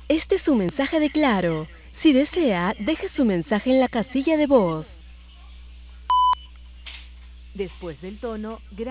Este es su mensaje de Claro. Si desea, deje su mensaje en la casilla de voz. Después del tono,